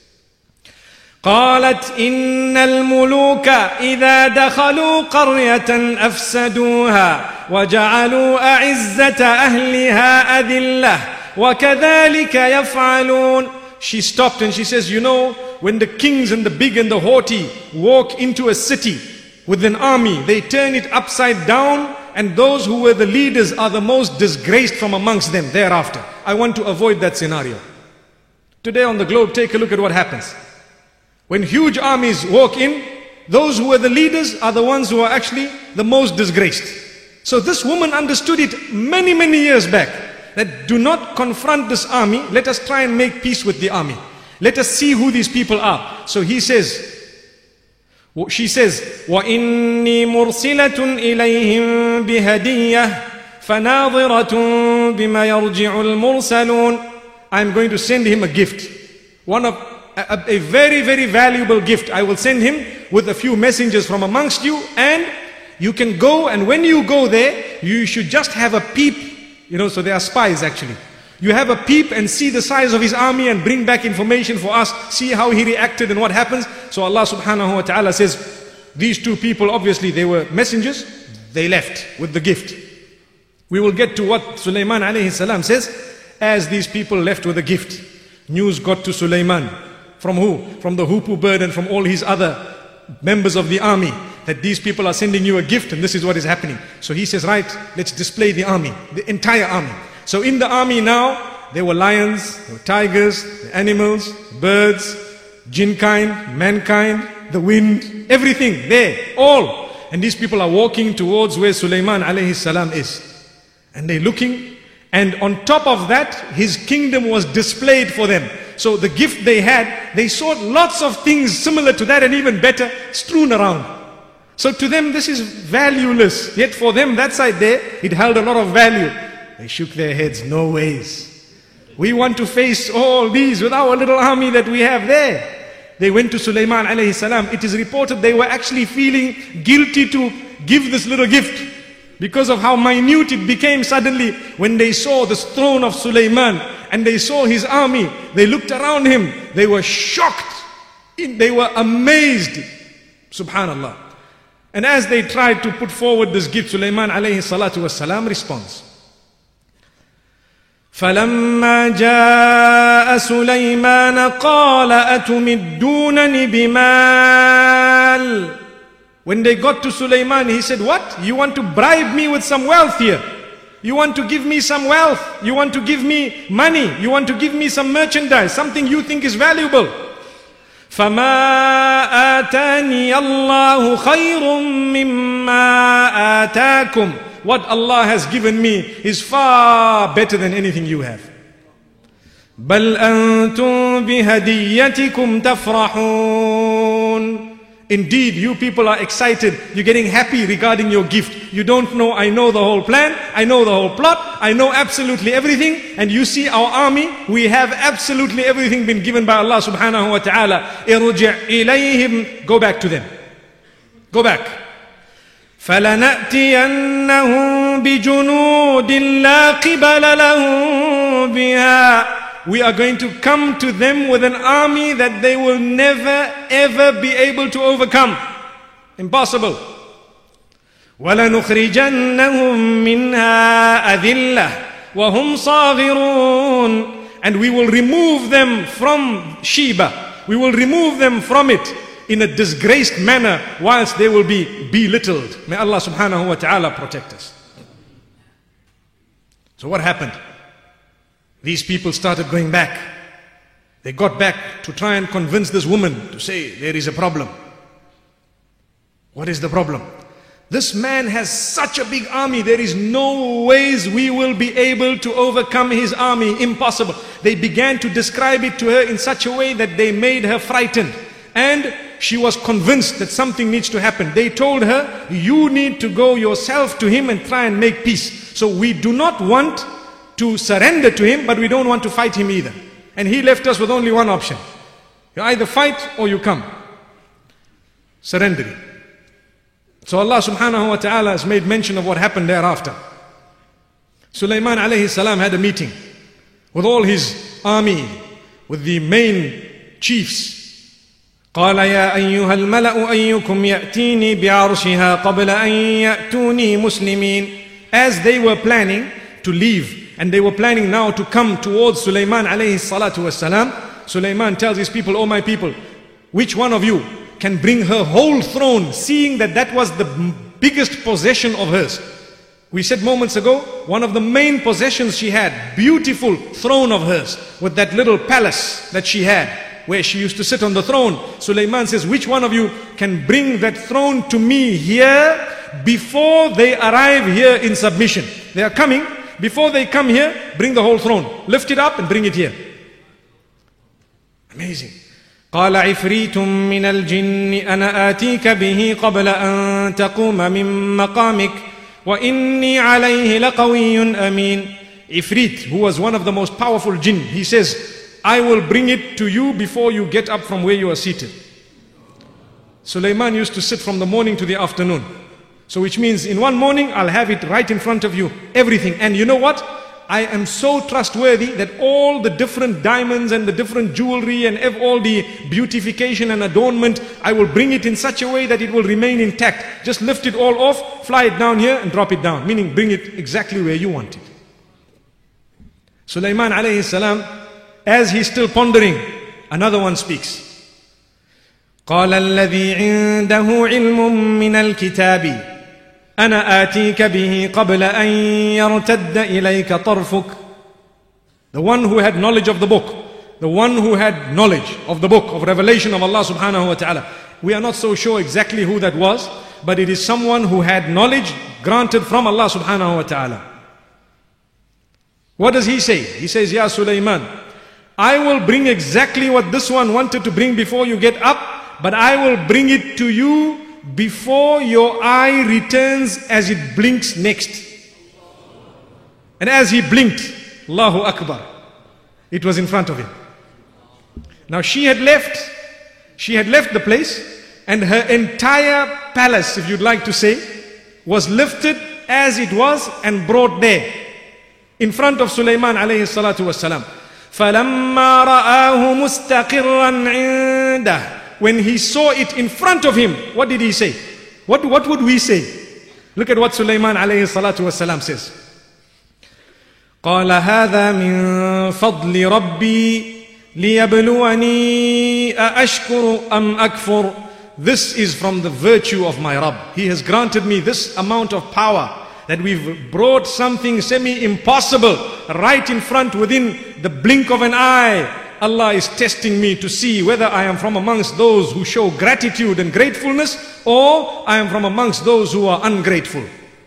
قالت إن الملوك إذا دخلوا قرية أفسدوها وجعلوا أعزة أهلها أذلة وكذلك يفعلون. She stopped and she says, you know, when the kings and the big and the haughty walk into a city with an army, they turn it upside down, and those who were the leaders are the most disgraced from amongst them thereafter. I want to avoid that scenario. Today on the globe, take a look at what happens. When huge armies walk in, those who are the leaders are the ones who are actually the most disgraced. So this woman understood it many, many years back, that do not confront this army, let us try and make peace with the army. Let us see who these people are. So he says, she says, وَإِنِّي مُرْسِلَةٌ إِلَيْهِمْ بِهَدِيَّةٍ فَنَاظِرَةٌ بِمَا يَرْجِعُ الْمُرْسَلُونَ. I'm going to send him a gift. One of A, a very, very valuable gift. I will send him with a few messengers from amongst you, and you can go, and when you go there, you should just have a peep. You know, so they are spies actually. You have a peep and see the size of his army and bring back information for us, see how he reacted and what happens. So Allah subhanahu wa ta'ala says, these two people, obviously they were messengers, they left with the gift. We will get to what Sulaiman alayhi salam says, as these people left with a gift. News got to Sulaiman. From who? From the hoopoe bird and from all his other members of the army, that these people are sending you a gift and this is what is happening. So he says, right, let's display the army, the entire army. So in the army now, there were lions, there were tigers, the animals, birds, jinn kind, mankind, the wind, everything there, all. And these people are walking towards where Sulaiman alayhi salam is. And they're looking, and on top of that, his kingdom was displayed for them. So the gift they had, they saw lots of things similar to that and even better strewn around. So to them this is valueless. Yet for them that side there, it held a lot of value. They shook their heads, no ways. We want to face all these with our little army that we have there. They went to Sulaiman alayhi salam. It is reported they were actually feeling guilty to give this little gift, because of how minute it became suddenly when they saw this throne of Sulaiman and they saw his army. They looked around him, they were shocked, they were amazed. Subhanallah. And as they tried to put forward this gift, Sulaiman alayhi salatu wassalam responds. فَلَمَّا جَاءَ سُلَيْمَانَ قَالَ أَتُمِدُّونَنِ بِمَالٍ. When they got to Sulaiman, he said, what? You want to bribe me with some wealth here? You want to give me some wealth? You want to give me money? You want to give me some merchandise? Something you think is valuable? فَمَا آتَانِيَ اللَّهُ خَيْرٌ مِّمَّا آتَاكُمْ. What Allah has given me is far better than anything you have. بَلْ أَنْتُمْ بِهَدِيَّتِكُمْ تَفْرَحُونَ. Indeed, you people are excited. You're getting happy regarding your gift. You don't know, I know the whole plan. I know the whole plot. I know absolutely everything. And you see our army, we have absolutely everything been given by Allah subhanahu wa ta'ala. Irji' ilayhim. Go back to them. Go back. فَلَنَأْتِيَنَّهُمْ بِجُنُودٍ لَا قِبَلَ لَهُمْ بِهَا. We are going to come to them with an army that they will never ever be able to overcome. Impossible. وَلَنُخْرِجَنَّهُمْ مِنْهَا أَذِلَّةً وهم صاغرون. And we will remove them from Sheba. We will remove them from it in a disgraced manner whilst they will be belittled. May Allah subhanahu wa ta'ala protect us. So what happened? These people started going back. They got back to try and convince this woman to say there is a problem. What is the problem? This man has such a big army. There is no ways we will be able to overcome his army. Impossible. They began to describe it to her in such a way that they made her frightened. And she was convinced that something needs to happen. They told her, you need to go yourself to him and try and make peace. So we do not want to surrender to him, but we don't want to fight him either. And he left us with only one option. You either fight or you come. Surrendering. So Allah subhanahu wa ta'ala has made mention of what happened thereafter. Sulaiman alayhi salam had a meeting with all his army, with the main chiefs. قال يا أيها الملأ أيكم يأتيني بعرشها قبل أن يأتوني مسلمين. As they were planning to leave, and they were planning now to come towards Sulaiman alayhi salatu wasalam, Sulaiman tells his people, oh my people, which one of you can bring her whole throne, seeing that that was the biggest possession of hers? We said moments ago, one of the main possessions she had, beautiful throne of hers, with that little palace that she had, where she used to sit on the throne. Sulaiman says, which one of you can bring that throne to me here before they arrive here in submission? They are coming. Before they come here, bring the whole throne. Lift it up and bring it here. Amazing. قال عفريت من الجن أنا آتيك به قبل أن تقوم من مقامك وإني عليه لقوي أمين. Ifrit, who was one of the most powerful jinn, he says, I will bring it to you before you get up from where you are seated. Sulaiman used to sit from the morning to the afternoon. So which means in one morning, I'll have it right in front of you, everything. And you know what? I am so trustworthy that all the different diamonds and the different jewelry and all the beautification and adornment, I will bring it in such a way that it will remain intact. Just lift it all off, fly it down here and drop it down. Meaning bring it exactly where you want it. Sulaiman alayhi salam, as he's still pondering, another one speaks. قال الذي عنده علم من الكتاب أنا آتيك به قبل أن يرتد إليك طرفك. The one who had knowledge of the book, the one who had knowledge of the book of revelation of Allah subhanahu wa ta'ala. We are not so sure exactly who that was, but it is someone who had knowledge granted from Allah subhanahu wa ta'ala. What does he say? He says, Ya Sulaiman, I will bring exactly what this one wanted to bring before you get up, but I will bring it to you before your eye returns as it blinks next. And as he blinked, Allahu Akbar, it was in front of him. Now she had left, she had left the place, and her entire palace, if you'd like to say, was lifted as it was and brought there in front of Sulaiman alayhi salatu wassalam. فَلَمَّا رَآهُ مُسْتَقِرًّا عِنْدَهُ. When he saw it in front of him, what did he say? What, what would we say? Look at what Sulaiman alayhi salatu wasalam says. قال هذا من فضل ربي ليبلوني أأشكر أم أكفر. This is from the virtue of my Rabb. He has granted me this amount of power, that we've brought something semi-impossible right in front within the blink of an eye. Allah is testing me to see whether I am from amongst those who show gratitude and gratefulness, or I am from amongst those who are ungrateful.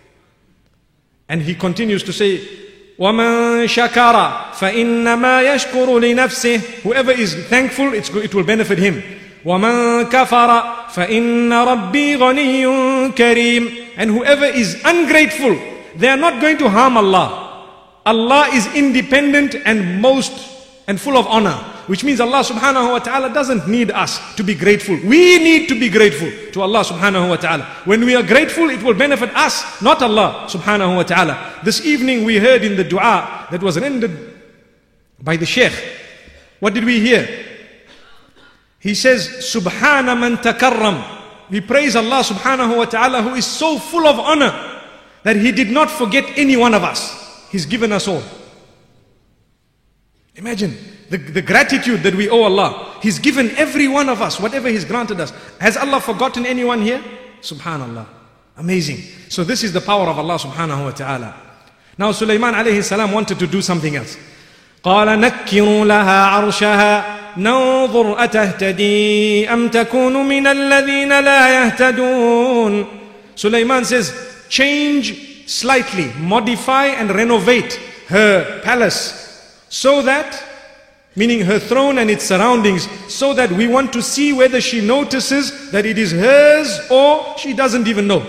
And he continues to say, وَمَنْ شَكَرَ فَإِنَّمَا يَشْكُرُ لِنَفْسِهِ. Whoever is thankful, it's, it will benefit him. وَمَنْ كَفَرَ فَإِنَّ رَبِّي غَنِيٌّ كَرِيمٌ. And whoever is ungrateful, they are not going to harm Allah. Allah is independent and most and full of honor, which means Allah subhanahu wa ta'ala doesn't need us to be grateful. We need to be grateful to Allah subhanahu wa ta'ala. When we are grateful, it will benefit us, not Allah subhanahu wa ta'ala. This evening we heard in the dua that was rendered by the Sheikh. What did we hear? He says, Subhana man takarram. We praise Allah subhanahu wa ta'ala, who is so full of honor that He did not forget any one of us. He's given us all. Imagine the, the gratitude that we owe Allah. He's given every one of us whatever He's granted us. Has Allah forgotten anyone here? Subhanallah. Amazing. So this is the power of Allah subhanahu wa ta'ala. Now Sulaiman alayhi salam wanted to do something else. قال نكروا لها عرشها ننظر أتهتدي أم تكون من الذين لا يهتدون. Sulaiman says, change slightly, modify and renovate her palace so that, meaning her throne and its surroundings, so that we want to see whether she notices that it is hers or she doesn't even know.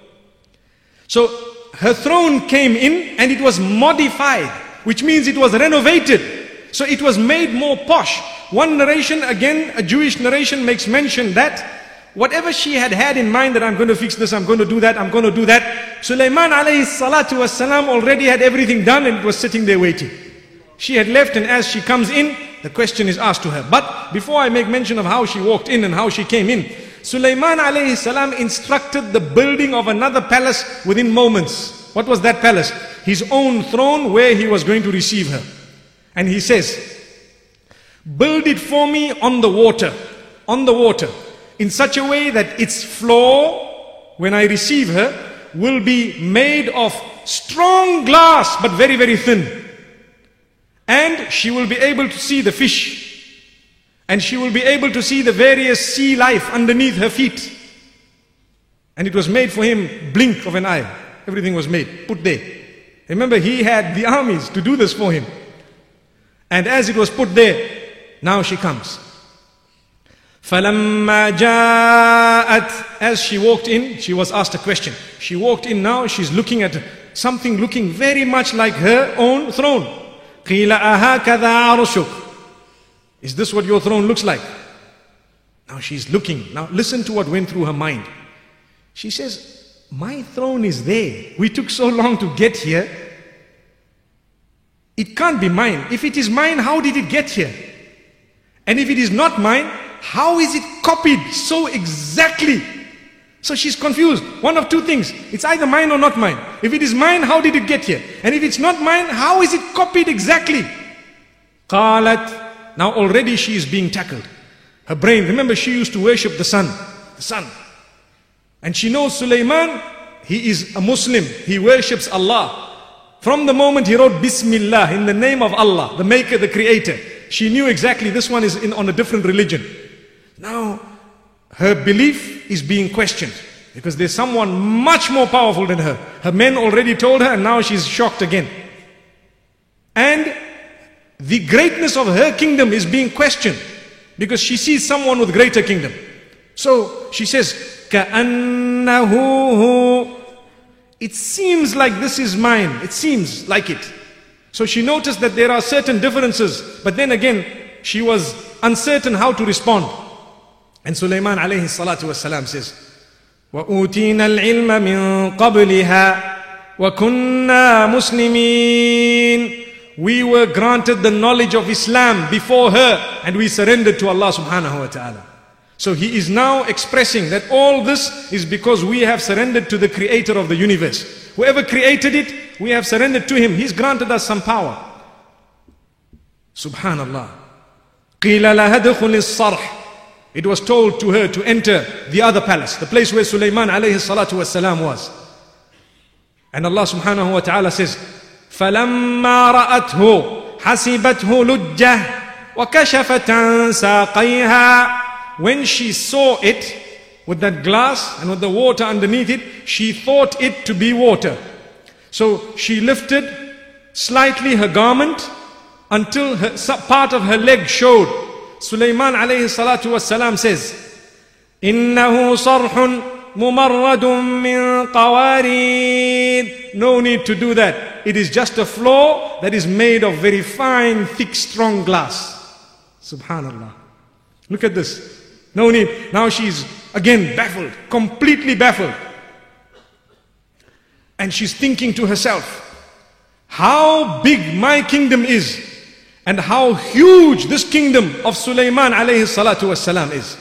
So her throne came in and it was modified, which means it was renovated. So it was made more posh. One narration, again, a Jewish narration makes mention that whatever she had had in mind, that I'm going to fix this, I'm going to do that, I'm going to do that, Sulaiman alayhi salatu wasalam already had everything done and it was sitting there waiting. She had left, and as she comes in, the question is asked to her. But before I make mention of how she walked in and how she came in, Sulaiman alayhi salam instructed the building of another palace within moments. What was that palace? His own throne where he was going to receive her. And he says, build it for me on the water, on the water, in such a way that its floor, when I receive her, will be made of strong glass, but very, very thin. And she will be able to see the fish. And she will be able to see the various sea life underneath her feet. And it was made for him, blink of an eye. Everything was made, put there. Remember, he had the armies to do this for him. And as it was put there, now she comes. فَلَمَّا جَاءَتْ. As she walked in, she was asked a question. She walked in now, she's looking at something looking very much like her own throne. قِيلَ أَهَكَذَا عَرْشُكَ. Is this what your throne looks like? Now she's looking. Now listen to what went through her mind. She says, my throne is there. We took so long to get here. It can't be mine. If it is mine, how did it get here? And if it is not mine, how is it copied so exactly? So she's confused. One of two things. It's either mine or not mine. If it is mine, how did it get here? And if it's not mine, how is it copied exactly? قالت. Now already she is being tackled. Her brain, remember she used to worship the sun. The sun. And she knows Sulaiman, he is a Muslim. He worships Allah. From the moment he wrote Bismillah, in the name of Allah, the maker, the creator, she knew exactly this one is in, on a different religion. Now, her belief is being questioned because there's someone much more powerful than her. Her men already told her and now she's shocked again. And the greatness of her kingdom is being questioned because she sees someone with greater kingdom. So she says, كَأَنَّهُ هُ. It seems like this is mine. It seems like it. So she noticed that there are certain differences, but then again, she was uncertain how to respond. And Sulaiman alayhi salatu wasalam says, وَأُوتِينَا الْعِلْمَ مِنْ قَبْلِهَا وَكُنَّا مُسْلِمِينَ. We were granted the knowledge of Islam before her and we surrendered to Allah subhanahu wa ta'ala. So he is now expressing that all this is because we have surrendered to the creator of the universe. Whoever created it, we have surrendered to him. He's granted us some power. Subhanallah. قِيلَ لَهَا ادْخُلِ الصَّرْحِ. It was told to her to enter the other palace, the place where Sulaiman alayhi salatu wasalam was. And Allah subhanahu wa ta'ala says, فَلَمَّا رَأَتْهُ حَسِبَتْهُ لُجَّةً وَكَشَفَتْ عَنْ سَاقَيْهَا. When she saw it with that glass and with the water underneath it, she thought it to be water. So she lifted slightly her garment until her, part of her leg showed. Sulaiman alayhi salatu wasalam says, إِنَّهُ صَرْحٌ مُمَرَّدٌ مِّن قَوَارِيرٍ. No need to do that. It is just a floor that is made of very fine, thick, strong glass. Subhanallah. Look at this. No need. Now she's again baffled, completely baffled. And she's thinking to herself, how big my kingdom is and how huge this kingdom of Sulaiman alayhi salatu wasalam is.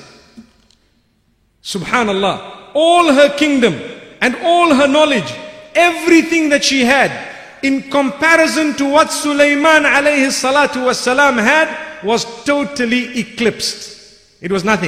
Subhanallah. All her kingdom and all her knowledge, everything that she had in comparison to what Sulaiman alayhi salatu wasalam had, was totally eclipsed. It was nothing.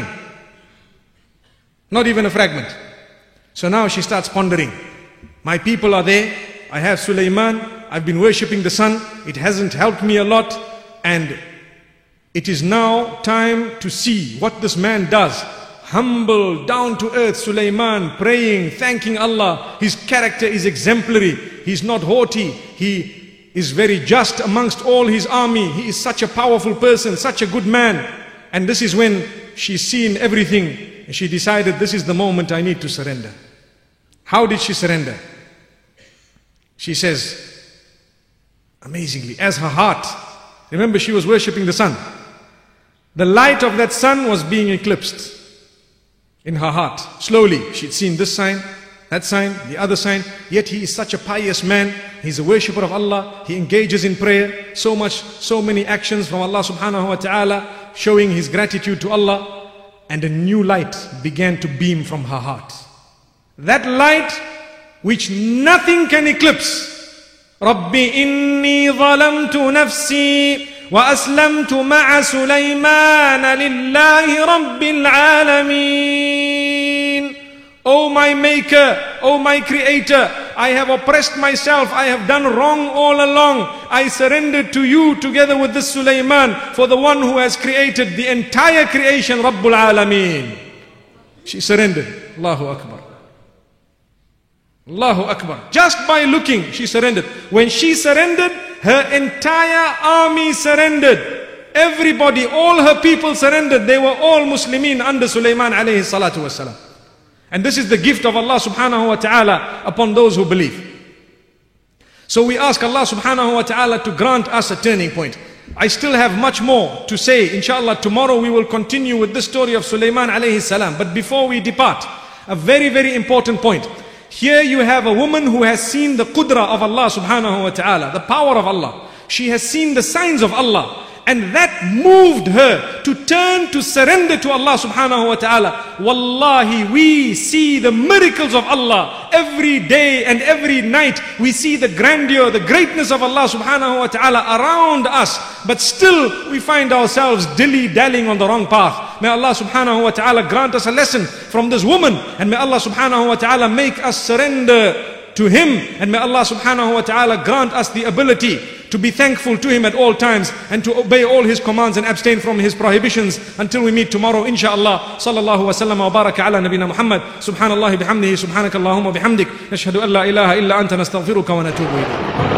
Not even a fragment. So now she starts pondering. My people are there. I have Sulaiman. I've been worshipping the sun. It hasn't helped me a lot. And it is now time to see what this man does. Humble, down to earth Sulaiman, praying, thanking Allah. His character is exemplary. He's not haughty. He is very just amongst all his army. He is such a powerful person, such a good man. And this is when she's seen everything. And she decided, this is the moment I need to surrender. How did she surrender? She says, amazingly, as her heart, remember she was worshipping the sun. The light of that sun was being eclipsed in her heart. Slowly, she'd seen this sign, that sign, the other sign. Yet he is such a pious man. He's a worshipper of Allah. He engages in prayer. So much, so many actions from Allah subhanahu wa ta'ala, showing his gratitude to Allah. And a new light began to beam from her heart. That light which nothing can eclipse. Rabbi inni zalamtu nafsi wa aslamtu ma'a Sulaiman lillahi rabbil alameen. O my maker, O my creator, I have oppressed myself, I have done wrong all along. I surrendered to you together with this Sulaiman for the one who has created the entire creation, Rabbul Alameen. She surrendered. Allahu Akbar. Allahu Akbar. Just by looking, she surrendered. When she surrendered, her entire army surrendered. Everybody, all her people surrendered. They were all Muslimin under Sulaiman alayhi salatu wasalam. And this is the gift of Allah subhanahu wa ta'ala upon those who believe. So we ask Allah subhanahu wa ta'ala to grant us a turning point. I still have much more to say. Inshallah, tomorrow we will continue with the story of Sulaiman alayhi salam. But before we depart, a very, very important point. Here you have a woman who has seen the qudra of Allah subhanahu wa ta'ala, the power of Allah. She has seen the signs of Allah. And that moved her to turn to surrender to Allah subhanahu wa ta'ala. Wallahi, we see the miracles of Allah every day and every night. We see the grandeur, the greatness of Allah subhanahu wa ta'ala around us. But still we find ourselves dilly-dallying on the wrong path. May Allah subhanahu wa ta'ala grant us a lesson from this woman. And may Allah subhanahu wa ta'ala make us surrender to Him. And may Allah subhanahu wa ta'ala grant us the ability to be thankful to Him at all times and to obey all His commands and abstain from His prohibitions until we meet tomorrow, inshaAllah. Sallallahu wa sallam wa baraka ala nabina Muhammad. Subhanallah bihamdihi, subhanakallahumma bihamdik. Nashhadu an la ilaha illa anta nastaghfiruka wa natubu ilayk.